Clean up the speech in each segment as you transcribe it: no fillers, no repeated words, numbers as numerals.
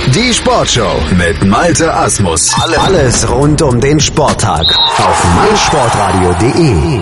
Die Sportshow mit Malte Asmus. Alles rund um den Sporttag auf meinsportradio.de.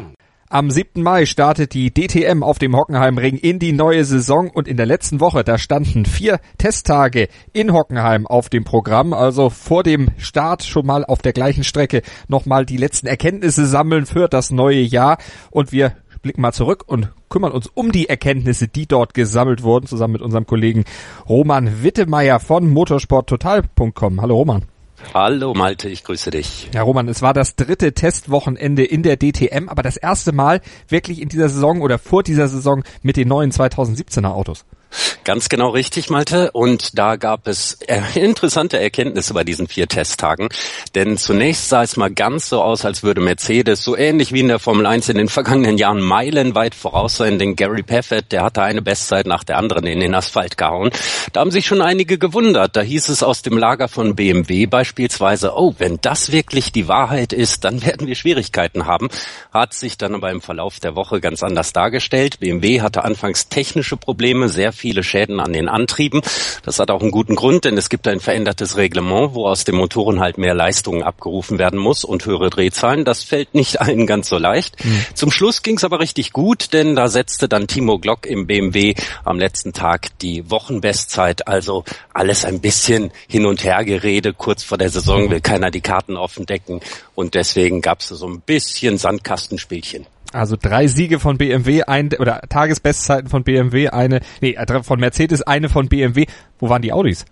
Am 7. Mai startet die DTM auf dem Hockenheimring in die neue Saison und in der letzten Woche, da standen 4 Testtage in Hockenheim auf dem Programm, also vor dem Start schon mal auf der gleichen Strecke nochmal die letzten Erkenntnisse sammeln für das neue Jahr und wir blicken mal zurück und kümmern uns um die Erkenntnisse, die dort gesammelt wurden, zusammen mit unserem Kollegen Roman Wittemeyer von motorsporttotal.com. Hallo Roman. Hallo Malte, ich grüße dich. Ja Roman, es war das 3. Testwochenende in der DTM, aber das erste Mal wirklich in dieser Saison oder vor dieser Saison mit den neuen 2017er Autos. Ganz genau richtig, Malte. Und da gab es interessante Erkenntnisse bei diesen 4 Testtagen. Denn zunächst sah es mal ganz so aus, als würde Mercedes so ähnlich wie in der Formel 1 in den vergangenen Jahren meilenweit voraus sein. Denn Gary Paffett, der hatte eine Bestzeit nach der anderen in den Asphalt gehauen. Da haben sich schon einige gewundert. Da hieß es aus dem Lager von BMW beispielsweise, oh, wenn das wirklich die Wahrheit ist, dann werden wir Schwierigkeiten haben. Hat sich dann aber im Verlauf der Woche ganz anders dargestellt. BMW hatte anfangs technische Probleme, sehr viele Schäden an den Antrieben. Das hat auch einen guten Grund, denn es gibt ein verändertes Reglement, wo aus den Motoren halt mehr Leistung abgerufen werden muss und höhere Drehzahlen. Das fällt nicht allen ganz so leicht. Zum Schluss ging es aber richtig gut, denn da setzte dann Timo Glock im BMW am letzten Tag die Wochenbestzeit. Also alles ein bisschen hin und her Gerede. Kurz vor der Saison will keiner die Karten offen decken und deswegen gab es so ein bisschen Sandkastenspielchen. Also 3 Siege von BMW, oder Tagesbestzeiten von BMW, von Mercedes, eine von BMW. Wo waren die Audis?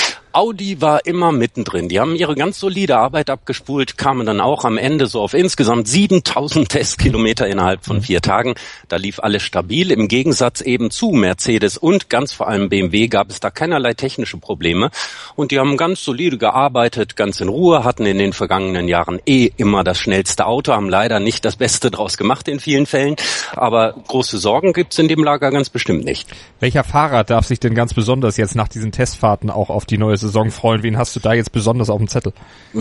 Audi war immer mittendrin. Die haben ihre ganz solide Arbeit abgespult, kamen dann auch am Ende so auf insgesamt 7000 Testkilometer innerhalb von 4 Tagen. Da lief alles stabil. Im Gegensatz eben zu Mercedes und ganz vor allem BMW gab es da keinerlei technische Probleme. Und die haben ganz solide gearbeitet, ganz in Ruhe, hatten in den vergangenen Jahren immer das schnellste Auto, haben leider nicht das Beste draus gemacht in vielen Fällen. Aber große Sorgen gibt's in dem Lager ganz bestimmt nicht. Welcher Fahrer darf sich denn ganz besonders jetzt nach diesen Testfahrten auch auf die neue Saison freuen? Wen hast du da jetzt besonders auf dem Zettel?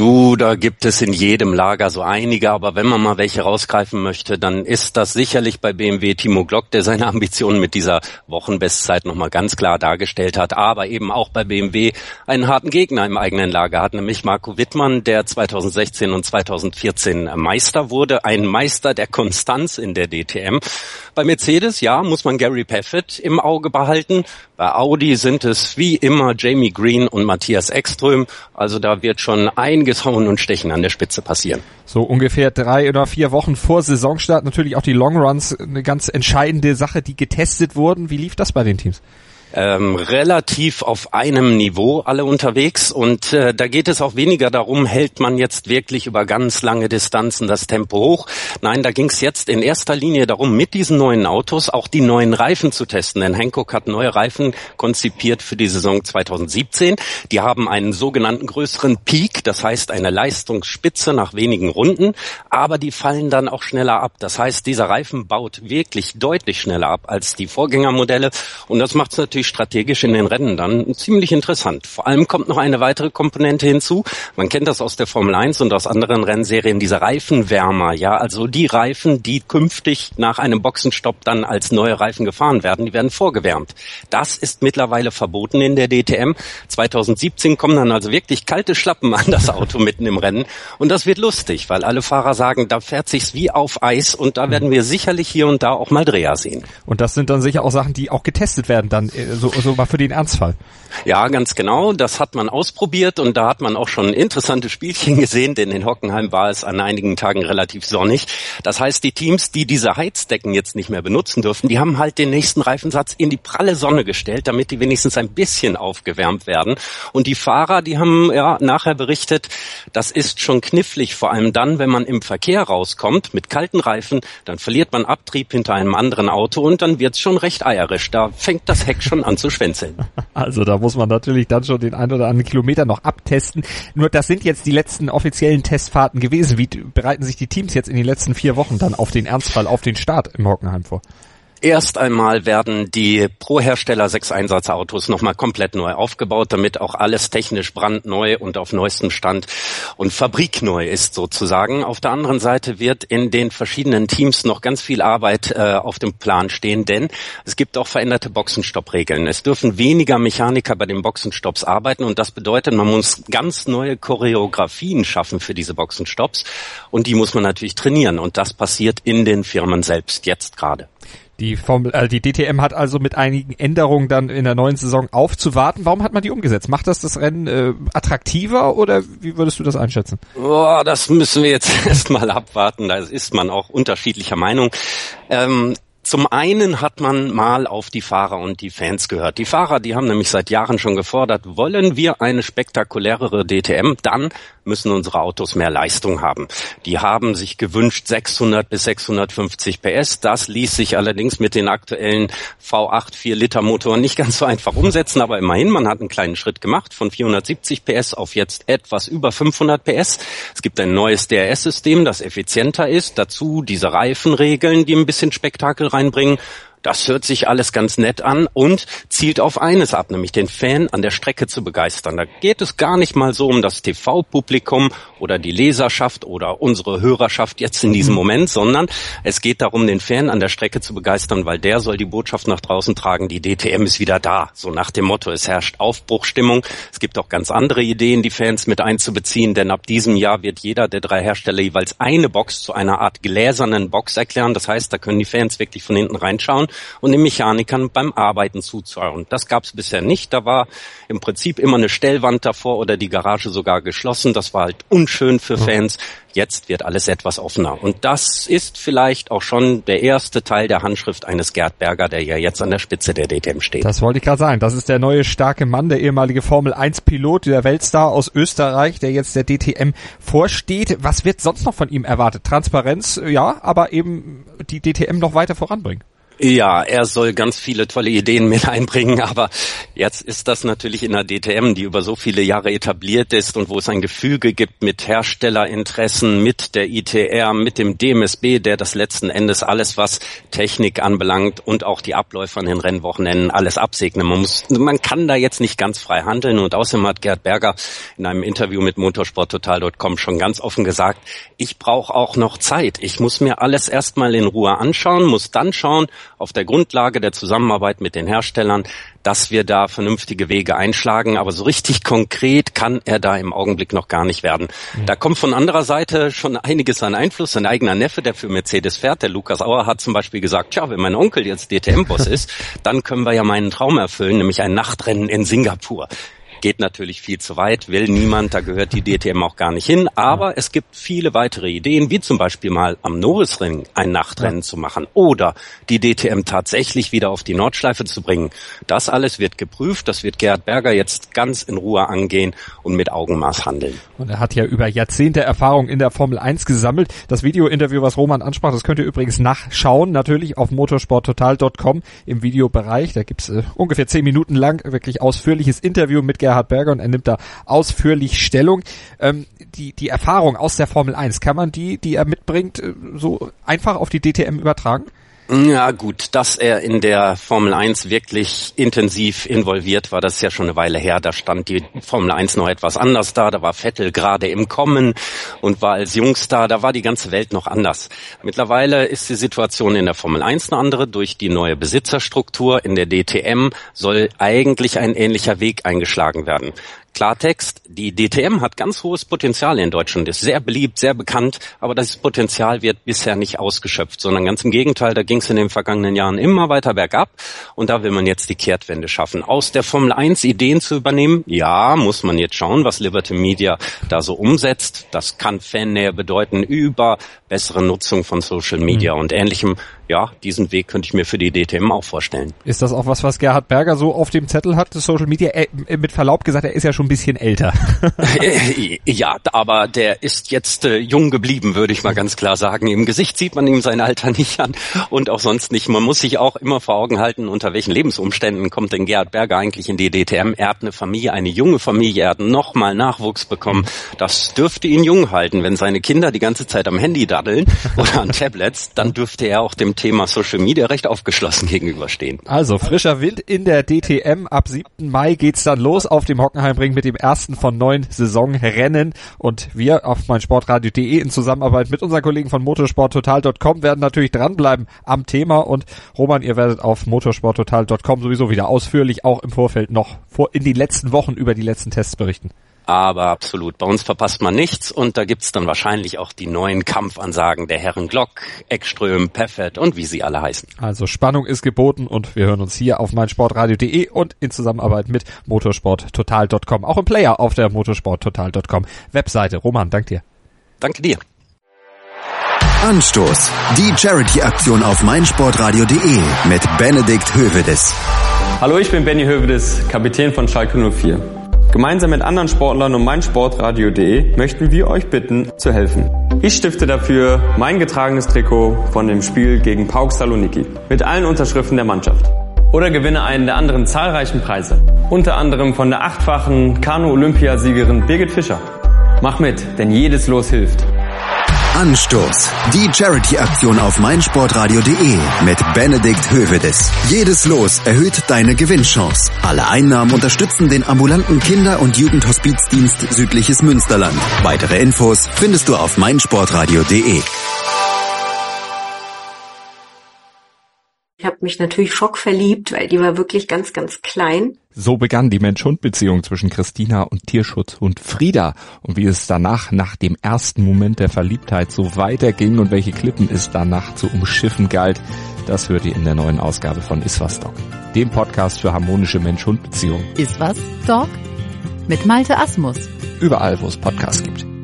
Da gibt es in jedem Lager so einige, aber wenn man mal welche rausgreifen möchte, dann ist das sicherlich bei BMW Timo Glock, der seine Ambitionen mit dieser Wochenbestzeit nochmal ganz klar dargestellt hat, aber eben auch bei BMW einen harten Gegner im eigenen Lager hat, nämlich Marco Wittmann, der 2016 und 2014 Meister wurde, ein Meister der Konstanz in der DTM. Bei Mercedes, ja, muss man Gary Paffett im Auge behalten. Bei Audi sind es wie immer Jamie Green und Matthias Ekström. Also da wird schon einiges Hauen und Stechen an der Spitze passieren. So ungefähr 3 oder 4 Wochen vor Saisonstart natürlich auch die Longruns, eine ganz entscheidende Sache, die getestet wurden. Wie lief das bei den Teams? Relativ auf einem Niveau alle unterwegs und da geht es auch weniger darum, hält man jetzt wirklich über ganz lange Distanzen das Tempo hoch. Nein, da ging es jetzt in erster Linie darum, mit diesen neuen Autos auch die neuen Reifen zu testen, denn Hankook hat neue Reifen konzipiert für die Saison 2017. Die haben einen sogenannten größeren Peak, das heißt eine Leistungsspitze nach wenigen Runden, aber die fallen dann auch schneller ab. Das heißt, dieser Reifen baut wirklich deutlich schneller ab als die Vorgängermodelle und das macht es natürlich strategisch in den Rennen dann ziemlich interessant. Vor allem kommt noch eine weitere Komponente hinzu. Man kennt das aus der Formel 1 und aus anderen Rennserien, diese Reifenwärmer, ja, also die Reifen, die künftig nach einem Boxenstopp dann als neue Reifen gefahren werden, die werden vorgewärmt. Das ist mittlerweile verboten in der DTM. 2017 kommen dann also wirklich kalte Schlappen an das Auto mitten im Rennen und das wird lustig, weil alle Fahrer sagen, da fährt sich's wie auf Eis und da werden wir sicherlich hier und da auch mal Dreher sehen. Und das sind dann sicher auch Sachen, die auch getestet werden dann so mal für den Ernstfall. Ja, ganz genau. Das hat man ausprobiert und da hat man auch schon interessante Spielchen gesehen, denn in Hockenheim war es an einigen Tagen relativ sonnig. Das heißt, die Teams, die diese Heizdecken jetzt nicht mehr benutzen dürfen, die haben halt den nächsten Reifensatz in die pralle Sonne gestellt, damit die wenigstens ein bisschen aufgewärmt werden. Und die Fahrer, die haben nachher berichtet, das ist schon knifflig, vor allem dann, wenn man im Verkehr rauskommt mit kalten Reifen, dann verliert man Abtrieb hinter einem anderen Auto und dann wird's schon recht eierisch. Da fängt das Heck schon an zu schwänzeln. Also da muss man natürlich dann schon den ein oder anderen Kilometer noch abtesten. Nur das sind jetzt die letzten offiziellen Testfahrten gewesen. Wie bereiten sich die Teams jetzt in den letzten 4 Wochen dann auf den Ernstfall, auf den Start im Hockenheim vor? Erst einmal werden die pro Hersteller 6 Einsatzautos nochmal komplett neu aufgebaut, damit auch alles technisch brandneu und auf neuestem Stand und fabrikneu ist sozusagen. Auf der anderen Seite wird in den verschiedenen Teams noch ganz viel Arbeit auf dem Plan stehen, denn es gibt auch veränderte Boxenstopp-Regeln. Es dürfen weniger Mechaniker bei den Boxenstopps arbeiten und das bedeutet, man muss ganz neue Choreografien schaffen für diese Boxenstopps und die muss man natürlich trainieren und das passiert in den Firmen selbst jetzt gerade. Die DTM hat also mit einigen Änderungen dann in der neuen Saison aufzuwarten. Warum hat man die umgesetzt? Macht das Rennen attraktiver oder wie würdest du das einschätzen? Das müssen wir jetzt erstmal abwarten. Da ist man auch unterschiedlicher Meinung. Zum einen hat man mal auf die Fahrer und die Fans gehört. Die Fahrer, die haben nämlich seit Jahren schon gefordert, wollen wir eine spektakulärere DTM, dann müssen unsere Autos mehr Leistung haben. Die haben sich gewünscht 600 bis 650 PS. Das ließ sich allerdings mit den aktuellen V8 4-Liter-Motoren nicht ganz so einfach umsetzen, aber immerhin, man hat einen kleinen Schritt gemacht von 470 PS auf jetzt etwas über 500 PS. Es gibt ein neues DRS-System, das effizienter ist. Dazu diese Reifenregeln, die ein bisschen Spektakel reinbringen. Das hört sich alles ganz nett an und zielt auf eines ab, nämlich den Fan an der Strecke zu begeistern. Da geht es gar nicht mal so um das TV-Publikum oder die Leserschaft oder unsere Hörerschaft jetzt in diesem Moment, sondern es geht darum, den Fan an der Strecke zu begeistern, weil der soll die Botschaft nach draußen tragen, die DTM ist wieder da. So nach dem Motto, es herrscht Aufbruchstimmung. Es gibt auch ganz andere Ideen, die Fans mit einzubeziehen, denn ab diesem Jahr wird jeder der 3 Hersteller jeweils eine Box zu einer Art gläsernen Box erklären. Das heißt, da können die Fans wirklich von hinten reinschauen und den Mechanikern beim Arbeiten zuzuhören. Das gab es bisher nicht. Da war im Prinzip immer eine Stellwand davor oder die Garage sogar geschlossen. Das war halt unschön für Fans. Jetzt wird alles etwas offener. Und das ist vielleicht auch schon der erste Teil der Handschrift eines Gerd Berger, der ja jetzt an der Spitze der DTM steht. Das wollte ich gerade sagen. Das ist der neue starke Mann, der ehemalige Formel-1-Pilot, der Weltstar aus Österreich, der jetzt der DTM vorsteht. Was wird sonst noch von ihm erwartet? Transparenz, ja, aber eben die DTM noch weiter voranbringen. Ja, er soll ganz viele tolle Ideen mit einbringen, aber jetzt ist das natürlich in der DTM, die über so viele Jahre etabliert ist und wo es ein Gefüge gibt mit Herstellerinteressen, mit der ITR, mit dem DMSB, der das letzten Endes alles, was Technik anbelangt und auch die Abläufe an den Rennwochenenden alles absegnen. Man kann da jetzt nicht ganz frei handeln und außerdem hat Gerd Berger in einem Interview mit motorsporttotal.com schon ganz offen gesagt, ich brauche auch noch Zeit. Ich muss mir alles erstmal in Ruhe anschauen, muss dann schauen, auf der Grundlage der Zusammenarbeit mit den Herstellern, dass wir da vernünftige Wege einschlagen. Aber so richtig konkret kann er da im Augenblick noch gar nicht werden. Da kommt von anderer Seite schon einiges an Einfluss. Sein eigener Neffe, der für Mercedes fährt, der Lukas Auer, hat zum Beispiel gesagt, tja, wenn mein Onkel jetzt DTM-Boss ist, dann können wir ja meinen Traum erfüllen, nämlich ein Nachtrennen in Singapur. Geht natürlich viel zu weit, will niemand, da gehört die DTM auch gar nicht hin, aber es gibt viele weitere Ideen, wie zum Beispiel mal am Norrisring ein Nachtrennen zu machen oder die DTM tatsächlich wieder auf die Nordschleife zu bringen. Das alles wird geprüft, das wird Gerd Berger jetzt ganz in Ruhe angehen und mit Augenmaß handeln. Und er hat ja über Jahrzehnte Erfahrung in der Formel 1 gesammelt. Das Video-Interview, was Roman ansprach, das könnt ihr übrigens nachschauen, natürlich auf motorsporttotal.com im Videobereich. Da gibt's ungefähr 10 Minuten lang wirklich ausführliches Interview mit Gerhard Berger und er nimmt da ausführlich Stellung. Die Erfahrung aus der Formel 1, kann man die er mitbringt, so einfach auf die DTM übertragen? Ja gut, dass er in der Formel 1 wirklich intensiv involviert war, das ist ja schon eine Weile her. Da stand die Formel 1 noch etwas anders da. Da war Vettel gerade im Kommen und war als Jungstar. Da war die ganze Welt noch anders. Mittlerweile ist die Situation in der Formel 1 eine andere. Durch die neue Besitzerstruktur in der DTM soll eigentlich ein ähnlicher Weg eingeschlagen werden. Klartext, die DTM hat ganz hohes Potenzial in Deutschland, ist sehr beliebt, sehr bekannt, aber das Potenzial wird bisher nicht ausgeschöpft, sondern ganz im Gegenteil, da ging es in den vergangenen Jahren immer weiter bergab und da will man jetzt die Kehrtwende schaffen. Aus der Formel 1 Ideen zu übernehmen, ja, muss man jetzt schauen, was Liberty Media da so umsetzt. Das kann Fannähe bedeuten über bessere Nutzung von Social Media und Ähnlichem. Ja, diesen Weg könnte ich mir für die DTM auch vorstellen. Ist das auch was Gerhard Berger so auf dem Zettel hat, Social Media? Mit Verlaub gesagt, er ist ja schon ein bisschen älter. Ja, aber der ist jetzt jung geblieben, würde ich mal ganz klar sagen. Im Gesicht sieht man ihm sein Alter nicht an und auch sonst nicht. Man muss sich auch immer vor Augen halten, unter welchen Lebensumständen kommt denn Gerhard Berger eigentlich in die DTM. Er hat eine Familie, eine junge Familie, er hat nochmal Nachwuchs bekommen. Das dürfte ihn jung halten. Wenn seine Kinder die ganze Zeit am Handy daddeln oder an Tablets, dann dürfte er auch dem Thema Social Media recht aufgeschlossen gegenüberstehen. Also frischer Wind in der DTM. Ab 7. Mai geht's dann los auf dem Hockenheimring mit dem ersten von 9 Saisonrennen. Und wir auf meinsportradio.de in Zusammenarbeit mit unseren Kollegen von motorsporttotal.com werden natürlich dranbleiben am Thema. Und Roman, ihr werdet auf motorsporttotal.com sowieso wieder ausführlich auch im Vorfeld noch in den letzten Wochen über die letzten Tests berichten. Aber absolut, bei uns verpasst man nichts und da gibt's dann wahrscheinlich auch die neuen Kampfansagen der Herren Glock, Ekström, Peffert und wie sie alle heißen. Also Spannung ist geboten und wir hören uns hier auf meinsportradio.de und in Zusammenarbeit mit motorsporttotal.com, auch im Player auf der motorsporttotal.com Webseite. Roman, dank dir. Danke dir. Anstoß, die Charity-Aktion auf meinsportradio.de mit Benedikt Hövedes. Hallo, ich bin Benny Hövedes, Kapitän von Schalke 04. Gemeinsam mit anderen Sportlern und meinsportradio.de möchten wir euch bitten, zu helfen. Ich stifte dafür mein getragenes Trikot von dem Spiel gegen PAOK Saloniki mit allen Unterschriften der Mannschaft. Oder gewinne einen der anderen zahlreichen Preise. Unter anderem von der 8-fachen Kanu-Olympiasiegerin Birgit Fischer. Mach mit, denn jedes Los hilft. Anstoß, die Charity-Aktion auf meinsportradio.de mit Benedikt Hövedes. Jedes Los erhöht deine Gewinnchance. Alle Einnahmen unterstützen den ambulanten Kinder- und Jugendhospizdienst Südliches Münsterland. Weitere Infos findest du auf meinsportradio.de. Ich habe mich natürlich schockverliebt, weil die war wirklich ganz, ganz klein. So begann die Mensch-Hund-Beziehung zwischen Christina und Tierschutzhund Frieda. Und wie es danach, nach dem ersten Moment der Verliebtheit, so weiterging und welche Klippen es danach zu umschiffen galt, das hört ihr in der neuen Ausgabe von Iswas Dog, dem Podcast für harmonische Mensch-Hund-Beziehungen. Iswas Dog? Mit Malte Asmus. Überall, wo es Podcasts gibt.